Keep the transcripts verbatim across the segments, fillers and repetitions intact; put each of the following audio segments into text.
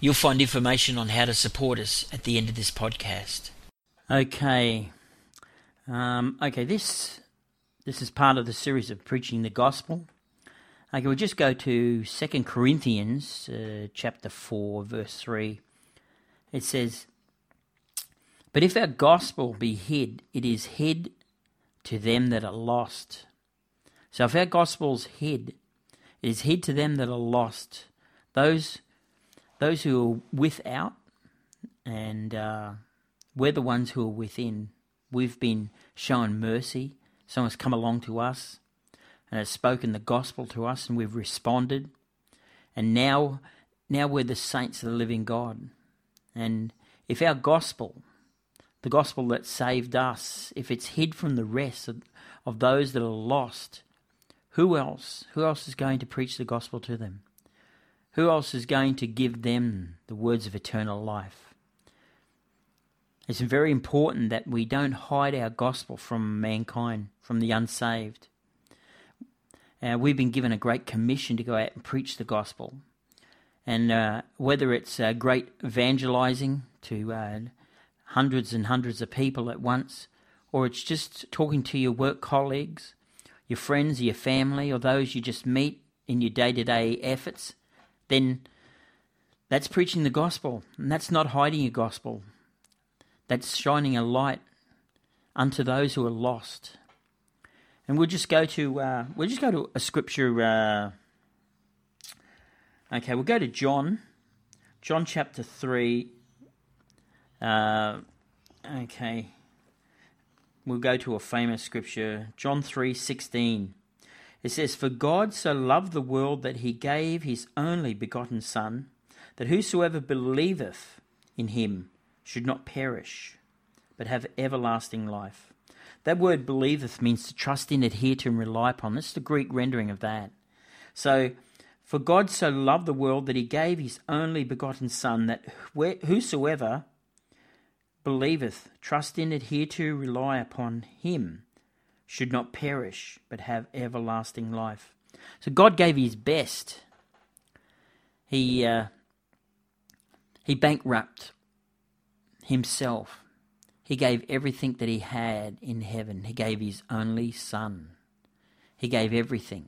You'll find information on how to support us at the end of this podcast. Okay. Um, okay, this this is part of the series of preaching the gospel. Okay, we'll just go to Second Corinthians uh, chapter four, verse three. It says, "But if our gospel be hid, it is hid to them that are lost." So if our gospel's hid, it is hid to them that are lost, those those who are without, and uh, we're the ones who are within. We've been shown mercy. Someone's come along to us and has spoken the gospel to us, and we've responded. And now, now we're the saints of the living God. And if our gospel, the gospel that saved us, if it's hid from the rest of, of those that are lost, who else? Who else is going to preach the gospel to them? Who else is going to give them the words of eternal life? It's very important that we don't hide our gospel from mankind, from the unsaved. Uh, we've been given a great commission to go out and preach the gospel. And uh, whether it's uh, great evangelizing to uh, hundreds and hundreds of people at once, or it's just talking to your work colleagues, your friends, your family, or those you just meet in your day-to-day efforts, then that's preaching the gospel. And that's not hiding your gospel. That's shining a light unto those who are lost. And we'll just go to uh, we'll just go to a scripture. Uh, okay, we'll go to John, John chapter three. Uh, okay. We'll go to a famous scripture, John three sixteen. It says, "For God so loved the world that he gave his only begotten Son, that whosoever believeth in him should not perish, but have everlasting life." That word believeth means to trust in, adhere to, and rely upon. This is the Greek rendering of that. So, for God so loved the world that he gave his only begotten Son, that whosoever believeth, trust in, adhere to, rely upon him, should not perish, but have everlasting life. So God gave his best. He uh, he bankrupt himself. He gave everything that he had in heaven. He gave his only Son. He gave everything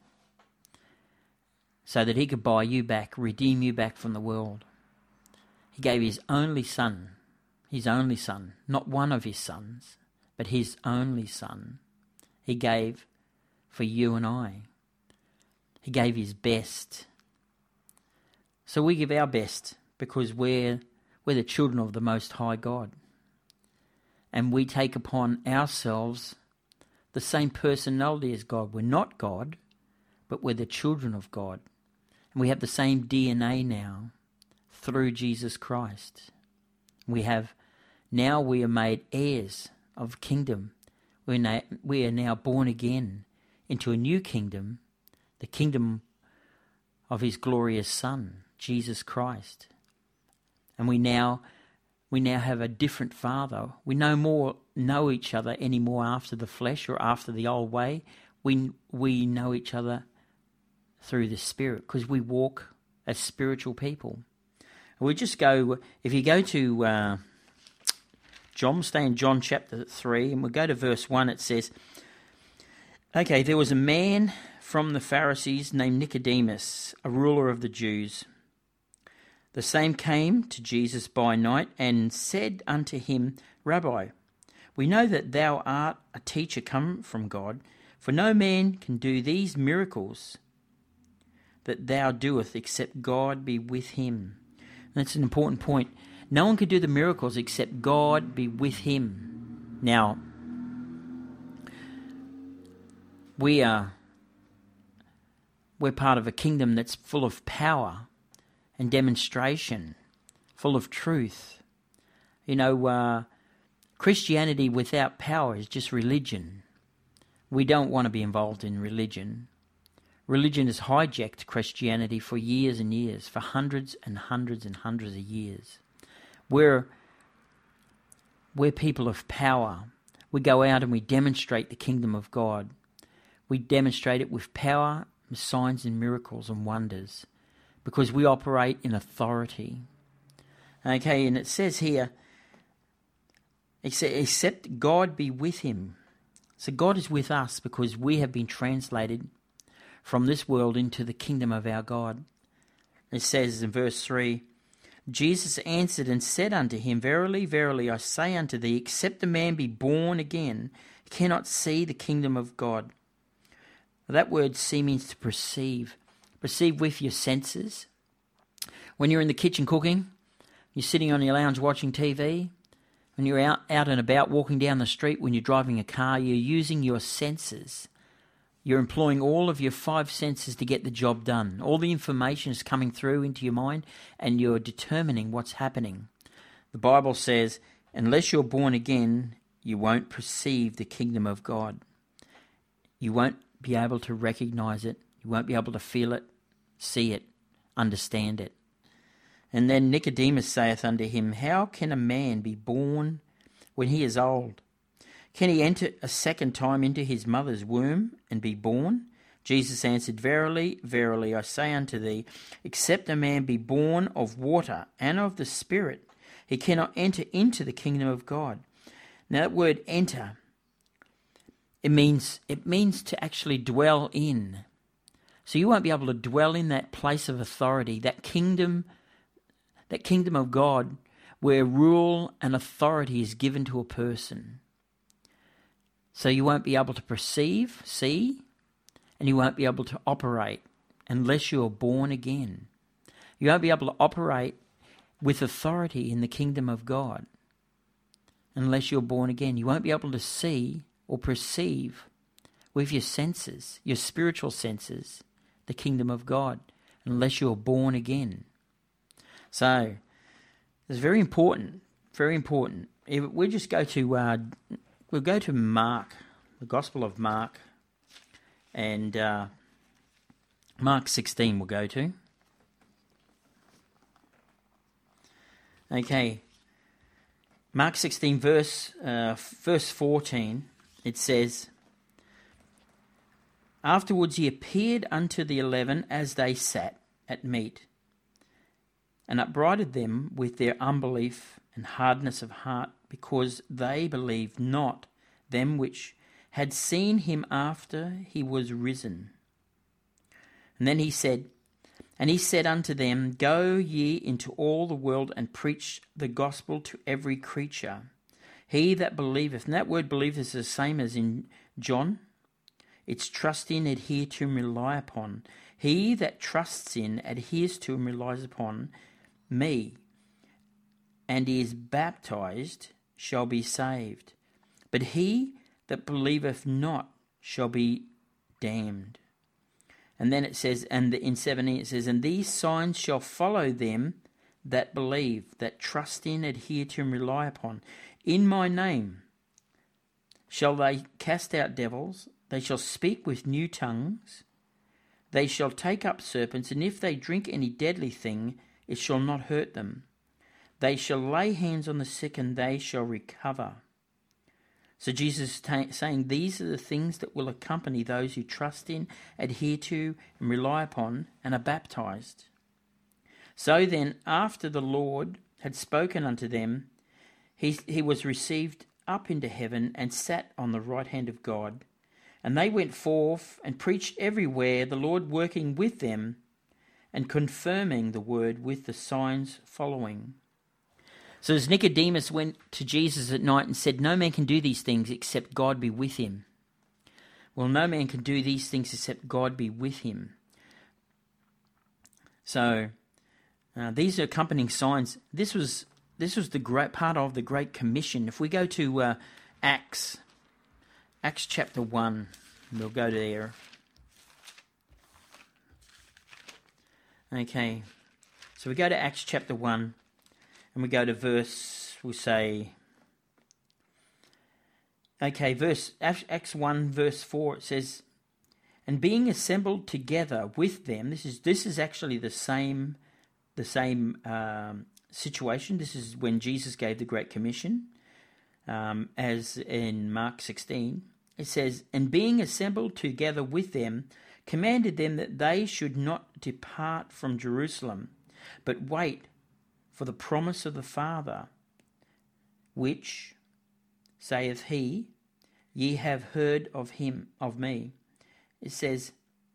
so that he could buy you back, redeem you back from the world. He gave his only Son. His only Son, not one of his sons, but his only Son, he gave for you and I. He gave his best. So we give our best because we're, we're the children of the Most High God. And we take upon ourselves the same personality as God. We're not God, but we're the children of God. And we have the same D N A now through Jesus Christ. We have, now we are made heirs of kingdom. We're na- we are now born again into a new kingdom, the kingdom of his glorious Son, Jesus Christ. And we now we now have a different Father. We no more know each other anymore after the flesh or after the old way. We we know each other through the Spirit because we walk as spiritual people. We just go, if you go to uh, John, stay in John chapter three, and we'll go to verse one, it says, "Okay, there was a man from the Pharisees named Nicodemus, a ruler of the Jews. The same came to Jesus by night and said unto him, Rabbi, we know that thou art a teacher come from God, for no man can do these miracles that thou doest except God be with him." That's an important point. No one could do the miracles except God be with him. Now, we are we're part of a kingdom that's full of power and demonstration, full of truth. You know, uh, Christianity without power is just religion. We don't want to be involved in religion. Religion has hijacked Christianity for years and years, for hundreds and hundreds and hundreds of years. We're, we're people of power. We go out and we demonstrate the kingdom of God. We demonstrate it with power, signs and miracles and wonders, because we operate in authority. Okay, and it says here, except God be with him. So God is with us because we have been translated from this world into the kingdom of our God. It says in verse three, Jesus answered and said unto him, Verily, verily, I say unto thee, except a man be born again, he cannot see the kingdom of God. That word see means to perceive. Perceive with your senses. When you're in the kitchen cooking, you're sitting on your lounge watching T V, when you're out, out and about walking down the street, when you're driving a car, you're using your senses. You're employing all of your five senses to get the job done. All the information is coming through into your mind and you're determining what's happening. The Bible says, unless you're born again, you won't perceive the kingdom of God. You won't be able to recognize it. You won't be able to feel it, see it, understand it. And then Nicodemus saith unto him, How can a man be born when he is old? Can he enter a second time into his mother's womb and be born? Jesus answered, Verily, verily, I say unto thee, except a man be born of water and of the Spirit, he cannot enter into the kingdom of God. Now that word enter, it means it means to actually dwell in. So you won't be able to dwell in that place of authority, that kingdom, that kingdom of God, where rule and authority is given to a person. So you won't be able to perceive, see, and you won't be able to operate unless you're born again. You won't be able to operate with authority in the kingdom of God unless you're born again. You won't be able to see or perceive with your senses, your spiritual senses, the kingdom of God unless you're born again. So it's very important, very important. If we just go to... Uh, We'll go to Mark, the Gospel of Mark, and uh, Mark sixteen we'll go to. Okay, Mark sixteen, verse, uh, verse fourteen, it says, Afterwards he appeared unto the eleven as they sat at meat, and upbraided them with their unbelief and hardness of heart, because they believed not them which had seen him after he was risen. And then he said, And he said unto them, Go ye into all the world and preach the gospel to every creature. He that believeth, and that word believe is the same as in John. It's trust in, adhere to, and rely upon. He that trusts in, adheres to, and relies upon me, and is baptized, shall be saved. But he that believeth not shall be damned. And then it says, and in seventeen it says, And these signs shall follow them that believe, that trust in, adhere to, and rely upon. In my name shall they cast out devils, they shall speak with new tongues, they shall take up serpents, and if they drink any deadly thing, it shall not hurt them. They shall lay hands on the sick, and they shall recover. So Jesus is ta- saying these are the things that will accompany those who trust in, adhere to, and rely upon, and are baptized. So then, after the Lord had spoken unto them, he, he was received up into heaven and sat on the right hand of God. And they went forth and preached everywhere, the Lord working with them and confirming the word with the signs following. So as Nicodemus went to Jesus at night and said, No man can do these things except God be with him. Well, no man can do these things except God be with him. So uh, these are accompanying signs. This was this was the great part of the Great Commission. If we go to uh, Acts, Acts chapter one, we'll go there. Okay, so we go to Acts chapter one. And we go to verse, we'll say, okay, verse Acts one, verse four, it says, And being assembled together with them, this is this is actually the same the same um, situation. This is when Jesus gave the Great Commission, um, as in Mark sixteen. It says, And being assembled together with them, commanded them that they should not depart from Jerusalem, but wait for the promise of the Father, which, saith he, ye have heard of him, of me. It says,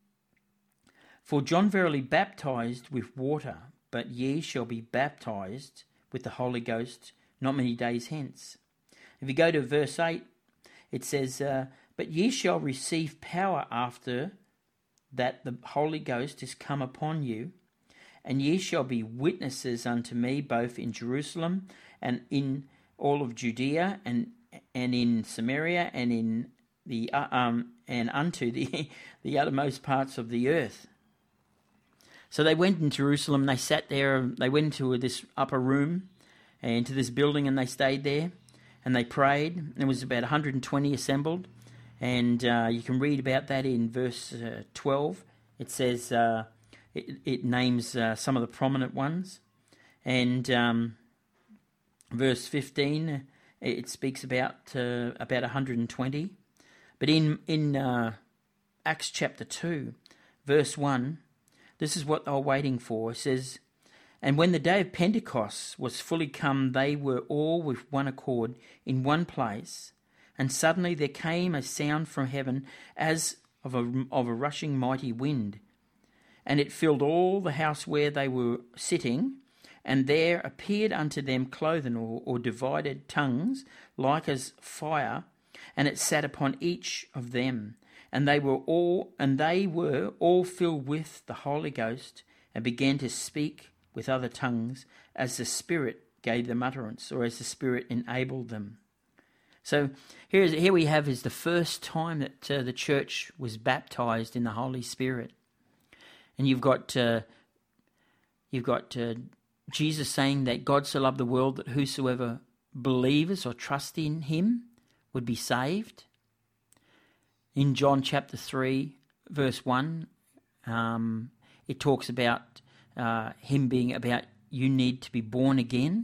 for John verily baptized with water, but ye shall be baptized with the Holy Ghost not many days hence. If you go to verse eight, it says, uh, but ye shall receive power after that the Holy Ghost is come upon you, and ye shall be witnesses unto me both in Jerusalem and in all of Judea and and in Samaria and in the uh, um and unto the the uttermost parts of the earth. So they went in Jerusalem. They sat there. They went into this upper room, into this building, and they stayed there, and they prayed. There was about one hundred twenty assembled, and uh, you can read about that in verse uh, twelve. It says. Uh, It, it names uh, some of the prominent ones. And um, verse fifteen, it speaks about uh, about one hundred twenty. But in, in uh, Acts chapter two, verse one, this is what they were waiting for. It says, and when the day of Pentecost was fully come, they were all with one accord in one place. And suddenly there came a sound from heaven as of a, of a rushing mighty wind. And it filled all the house where they were sitting, and there appeared unto them cloven or, or divided tongues like as fire, and it sat upon each of them. And they were all and they were all filled with the Holy Ghost, and began to speak with other tongues as the Spirit gave them utterance, or as the Spirit enabled them. So here, is, here we have is the first time that uh, the church was baptized in the Holy Spirit. And you've got uh, you've got uh, Jesus saying that God so loved the world that whosoever believes or trusts in him would be saved. In John chapter three, verse one, um, it talks about uh, him being about you need to be born again.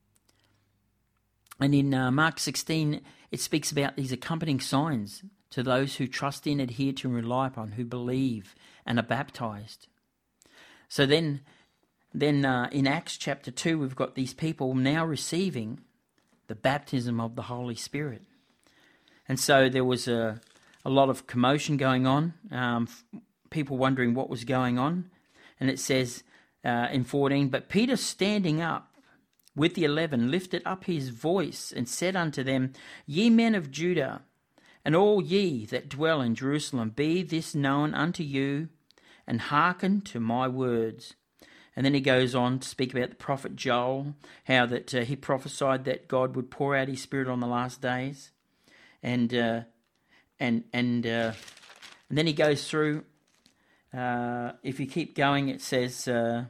And in uh, Mark sixteen, it speaks about these accompanying signs to those who trust in, adhere to, and rely upon, who believe and are baptized. So then, then uh, in Acts chapter two, we've got these people now receiving the baptism of the Holy Spirit. And so there was a, a lot of commotion going on, um, people wondering what was going on. And it says uh, in fourteen, but Peter standing up with the eleven lifted up his voice and said unto them, ye men of Judah, and all ye that dwell in Jerusalem, be this known unto you, and hearken to my words. And then he goes on to speak about the prophet Joel, how that uh, he prophesied that God would pour out his Spirit on the last days. And uh, and and uh, and then he goes through, uh, if you keep going, it says, uh,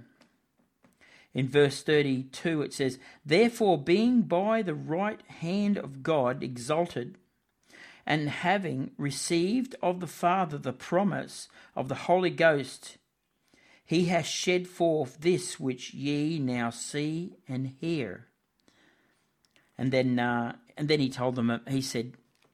in verse thirty-two, it says, therefore being by the right hand of God exalted, and having received of the Father the promise of the Holy Ghost, he hath shed forth this which ye now see and hear. And then, uh, and then he told them. He said,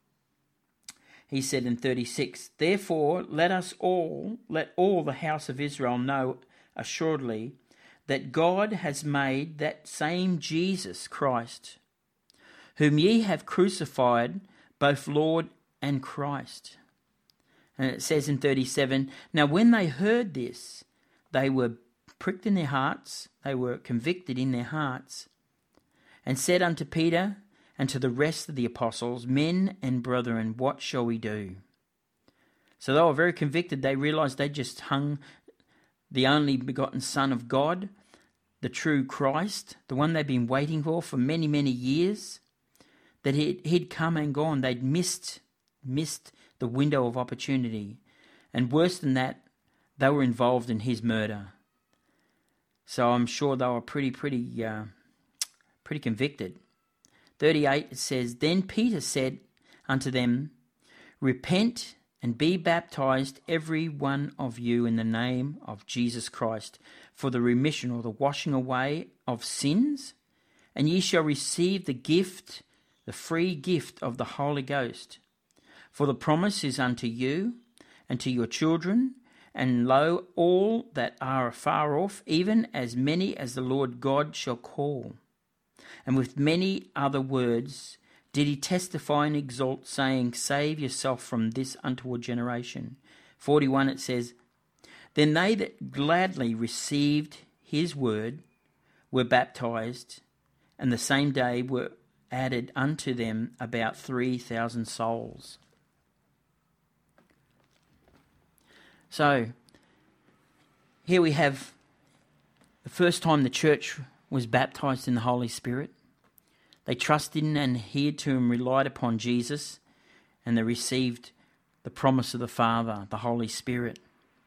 he said in thirty-six, therefore let us all, let all the house of Israel know assuredly that God has made that same Jesus Christ, whom ye have crucified, both Lord and Christ. And it says in thirty-seven, now when they heard this, they were pricked in their hearts, they were convicted in their hearts, and said unto Peter and to the rest of the apostles, men and brethren, what shall we do? So they were very convicted. They realized they just hung the only begotten Son of God, the true Christ, the one they'd been waiting for for many, many years, that he'd, he'd come and gone. They'd missed, missed the window of opportunity. And worse than that, they were involved in his murder. So I'm sure they were pretty, pretty, uh, pretty convicted. thirty-eight, it says, then Peter said unto them, repent and be baptized every one of you in the name of Jesus Christ for the remission or the washing away of sins, and ye shall receive the gift, the free gift of the Holy Ghost. For the promise is unto you and to your children And lo, all that are afar off, even as many as the Lord God shall call. And with many other words did he testify and exalt, saying, Save yourself from this untoward generation. forty-one it says, Then they that gladly received his word were baptized, and the same day were added unto them about three thousand souls. So, here we have the first time the church was baptized in the Holy Spirit. They trusted in and adhered to and relied upon Jesus, and they received the promise of the Father, the Holy Spirit.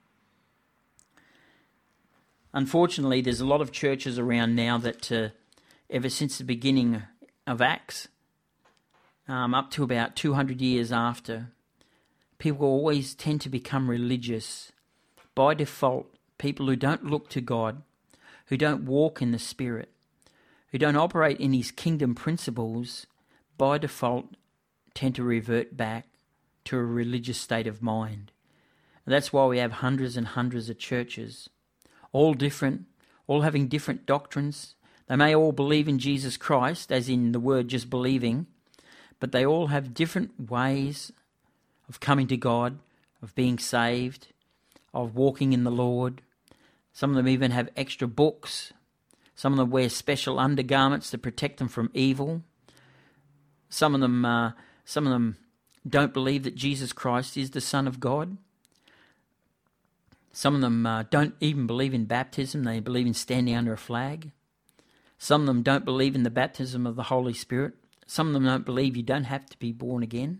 Unfortunately, there's a lot of churches around now that, uh, ever since the beginning of Acts, um, up to about two hundred years after, people always tend to become religious. By default, people who don't look to God, who don't walk in the Spirit, who don't operate in his kingdom principles, by default tend to revert back to a religious state of mind. And that's why we have hundreds and hundreds of churches, all different, all having different doctrines. They may all believe in Jesus Christ, as in the word just believing, but they all have different ways of coming to God, of being saved, of walking in the Lord. Some of them even have extra books. Some of them wear special undergarments to protect them from evil. Some of them, uh, some of them don't believe that Jesus Christ is the Son of God. Some of them uh, don't even believe in baptism. They believe in standing under a flag. Some of them don't believe in the baptism of the Holy Spirit. Some of them don't believe you don't have to be born again.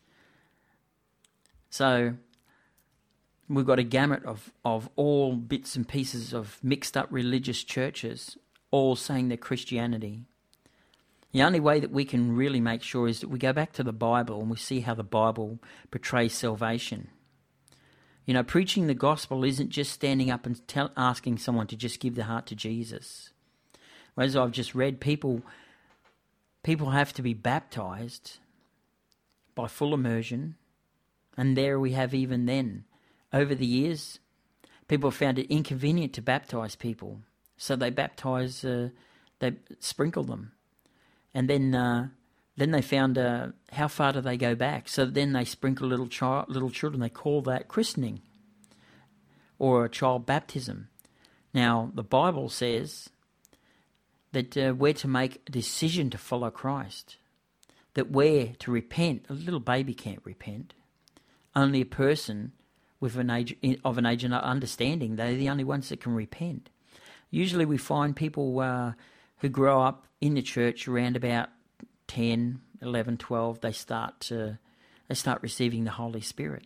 So we've got a gamut of, of all bits and pieces of mixed up religious churches, all saying they're Christianity. The only way that we can really make sure is that we go back to the Bible and we see how the Bible portrays salvation. You know, preaching the gospel isn't just standing up and tell, asking someone to just give their heart to Jesus. As I've just read, people, people have to be baptized by full immersion, and there we have even then, over the years, people have found it inconvenient to baptize people, so they baptize, uh, they sprinkle them, and then uh, then they found uh, how far do they go back? So then they sprinkle little child, little children. They call that christening or a child baptism. Now the Bible says that uh, we're to make a decision to follow Christ, that we're to repent. A little baby can't repent. Only a person with an age of an age and understanding, they're the only ones that can repent. Usually we find people uh, who grow up in the church around about ten, eleven, twelve, they start to, they start receiving the Holy Spirit.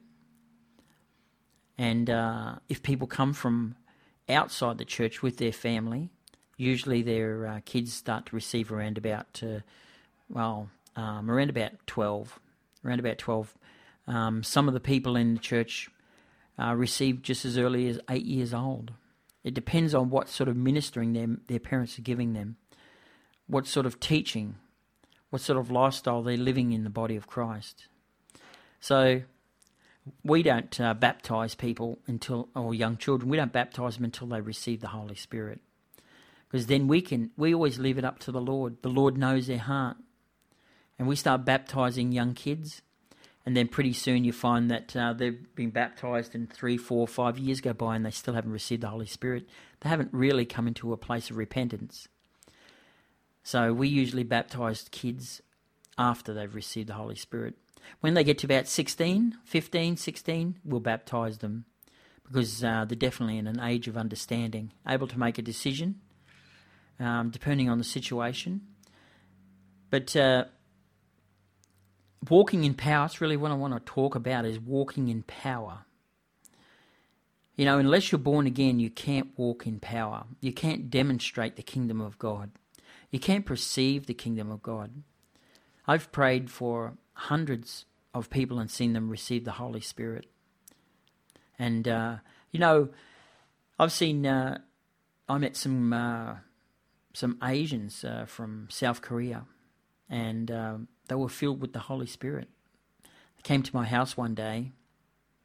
And uh, if people come from outside the church with their family, usually their uh, kids start to receive around about, uh, well, um, around about twelve, around about twelve. Um, some of the people in the church uh, receive just as early as eight years old. It depends on what sort of ministering their, their parents are giving them, what sort of teaching, what sort of lifestyle they're living in the body of Christ. So we don't uh, baptize people until, or young children, we don't baptize them until they receive the Holy Spirit. Because then we can, we always leave it up to the Lord. The Lord knows their heart. And we start baptizing young kids, and then pretty soon you find that uh, they've been baptized and three, four, five years go by and they still haven't received the Holy Spirit. They haven't really come into a place of repentance. So we usually baptize kids after they've received the Holy Spirit. When they get to about sixteen, fifteen, sixteen, we'll baptize them because uh, they're definitely in an age of understanding, able to make a decision um, depending on the situation. But uh, walking in power, it's really what I want to talk about, is walking in power. You know, unless you're born again, you can't walk in power. You can't demonstrate the kingdom of God. You can't perceive the kingdom of God. I've prayed for hundreds of people and seen them receive the Holy Spirit. And, uh, you know, I've seen, uh, I met some uh, some Asians uh, from South Korea, and um, they were filled with the Holy Spirit. They came to my house one day,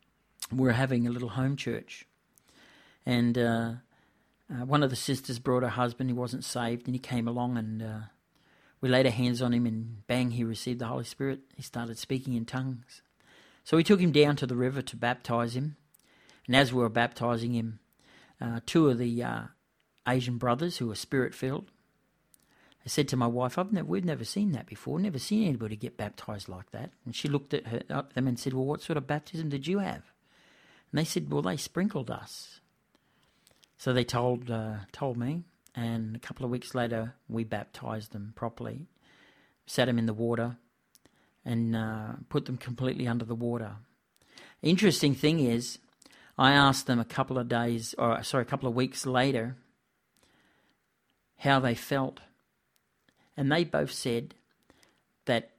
we were having a little home church. And uh, uh, one of the sisters brought her husband. He wasn't saved, and he came along, and uh, we laid our hands on him, and bang, he received the Holy Spirit. He started speaking in tongues. So we took him down to the river to baptize him. And as we were baptizing him, uh, two of the uh, Asian brothers who were spirit-filled, I said to my wife, I've never, we've never seen that before, never seen anybody get baptized like that. And she looked at her, at them and said, well, what sort of baptism did you have? And they said, well, they sprinkled us. So they told uh, told me, and a couple of weeks later, we baptized them properly, sat them in the water, and uh, put them completely under the water. Interesting thing is, I asked them a couple of days, or sorry, a couple of weeks later, how they felt. And they both said that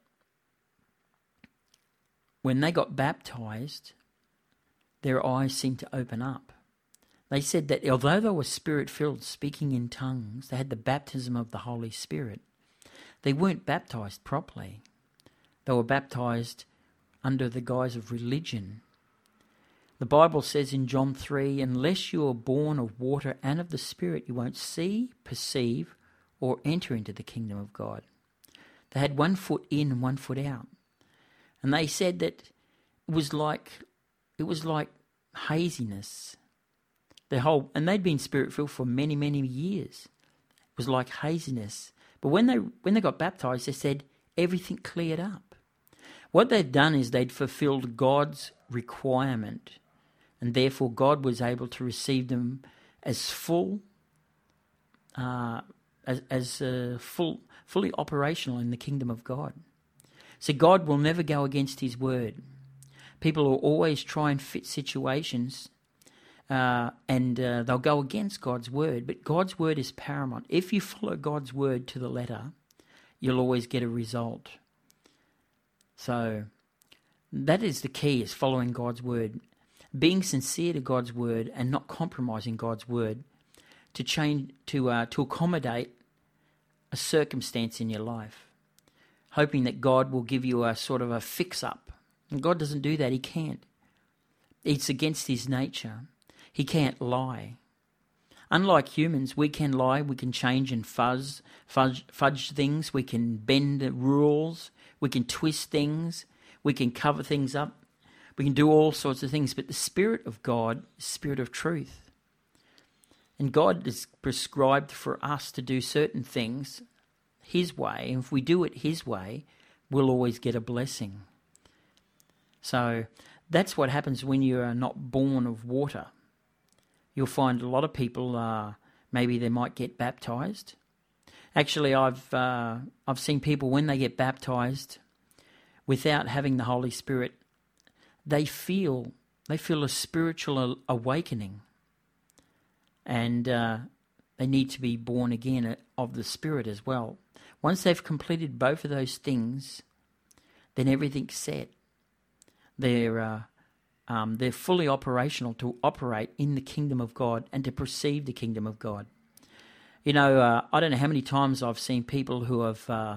when they got baptized, their eyes seemed to open up. They said that although they were spirit-filled, speaking in tongues, they had the baptism of the Holy Spirit, they weren't baptized properly. They were baptized under the guise of religion. The Bible says in John three, unless you are born of water and of the Spirit, you won't see, perceive, or enter into the kingdom of God. They had one foot in and one foot out. And they said that it was like it was like haziness. The whole and they'd been spirit-filled for many, many years. It was like haziness. But when they when they got baptized, they said everything cleared up. What they'd done is they'd fulfilled God's requirement, and therefore God was able to receive them as full uh as, as uh, full, fully operational in the kingdom of God. So God will never go against his word. People will always try and fit situations uh, and uh, they'll go against God's word, but God's word is paramount. If you follow God's word to the letter, you'll always get a result. So that is the key, is following God's word, being sincere to God's word and not compromising God's word to change, to uh, to accommodate a circumstance in your life, hoping that God will give you a sort of a fix-up. And God doesn't do that. He can't. It's against his nature. He can't lie. Unlike humans, we can lie, we can change and fuzz, fudge, fudge things, we can bend the rules, we can twist things, we can cover things up, we can do all sorts of things. But the Spirit of God is the Spirit of truth. And God has prescribed for us to do certain things his way. And if we do it his way, we'll always get a blessing. So that's what happens when you are not born of water. You'll find a lot of people, uh, maybe they might get baptized. Actually, I've uh, I've seen people when they get baptized, without having the Holy Spirit, they feel they feel a spiritual awakening. And uh, they need to be born again of the Spirit as well. Once they've completed both of those things, then everything's set. They're uh, um, they're fully operational to operate in the kingdom of God and to perceive the kingdom of God. You know, uh, I don't know how many times I've seen people who have uh,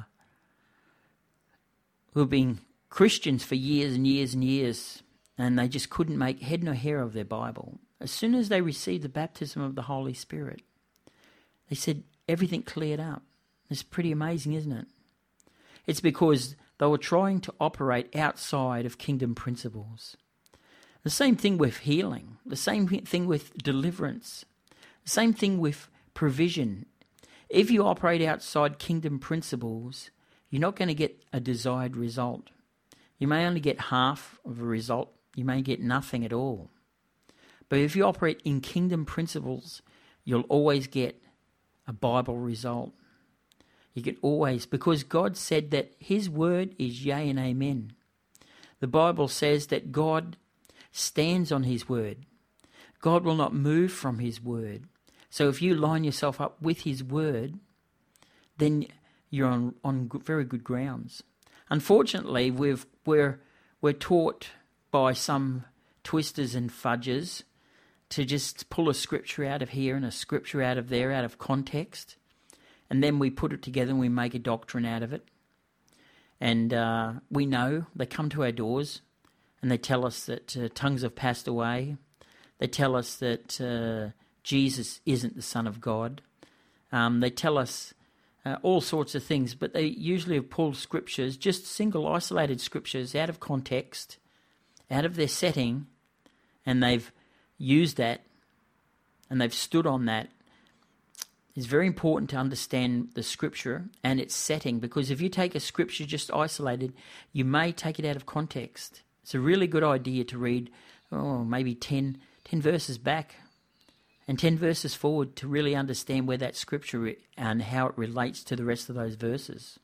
who have been Christians for years and years and years, and they just couldn't make head nor hair of their Bible. As soon as they received the baptism of the Holy Spirit, they said everything cleared up. It's pretty amazing, isn't it? It's because they were trying to operate outside of kingdom principles. The same thing with healing, the same thing with deliverance, the same thing with provision. If you operate outside kingdom principles, you're not going to get a desired result. You may only get half of a result. You may get nothing at all. But if you operate in kingdom principles, you'll always get a Bible result. You can always, because God said that his word is yea and amen. The Bible says that God stands on his word. God will not move from his word. So if you line yourself up with his word, then you're on, on very good grounds. Unfortunately, we've, we're, we're taught by some twisters and fudgers to just pull a scripture out of here and a scripture out of there, out of context, and then we put it together and we make a doctrine out of it. And uh, we know they come to our doors and they tell us that uh, tongues have passed away. They tell us that uh, Jesus isn't the Son of God. Um, they tell us uh, all sorts of things, but they usually have pulled scriptures, just single isolated scriptures, out of context, out of their setting, and they've used that and they've stood on that. It's very important to understand the scripture and its setting, because if you take a scripture just isolated, you may take it out of context. It's a really good idea to read, oh, maybe ten, ten verses back and ten verses forward to really understand where that scripture and how it relates to the rest of those verses.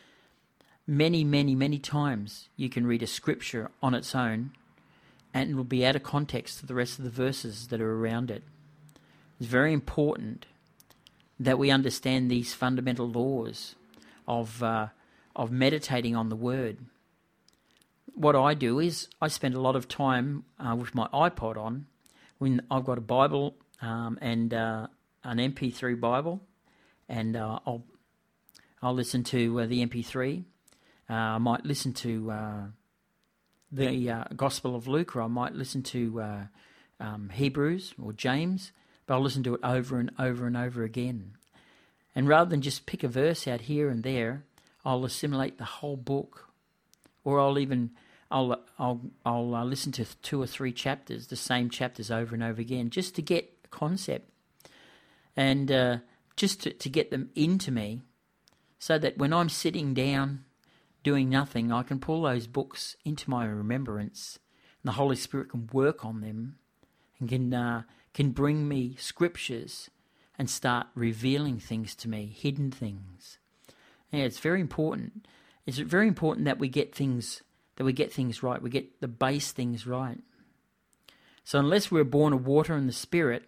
Many, many, many times you can read a scripture on its own and it will be out of context to the rest of the verses that are around it. It's very important that we understand these fundamental laws of uh, of meditating on the Word. What I do is I spend a lot of time uh, with my iPod on when I've got a Bible um, and uh, an M P three Bible, and uh, I'll I'll listen to uh, the M P three. Uh, I might listen to uh, the uh, Gospel of Luke, or I might listen to uh, um, Hebrews or James, but I'll listen to it over and over and over again. And rather than just pick a verse out here and there, I'll assimilate the whole book, or I'll even I'll I'll I'll uh, listen to two or three chapters, the same chapters over and over again, just to get a concept, and uh, just to, to get them into me, so that when I'm sitting down doing nothing, I can pull those books into my remembrance, and the Holy Spirit can work on them and can uh, can bring me scriptures and start revealing things to me, hidden things. Yeah, it's very important. It's very important that we get things that we get things right. We get the base things right. So unless we're born of water and the Spirit,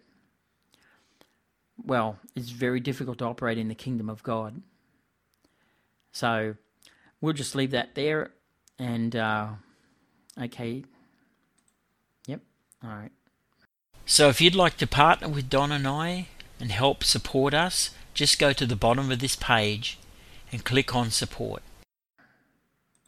well, it's very difficult to operate in the kingdom of God. So we'll just leave that there. And, uh, okay. Yep. All right. So if you'd like to partner with Don and I and help support us, just go to the bottom of this page and click on support.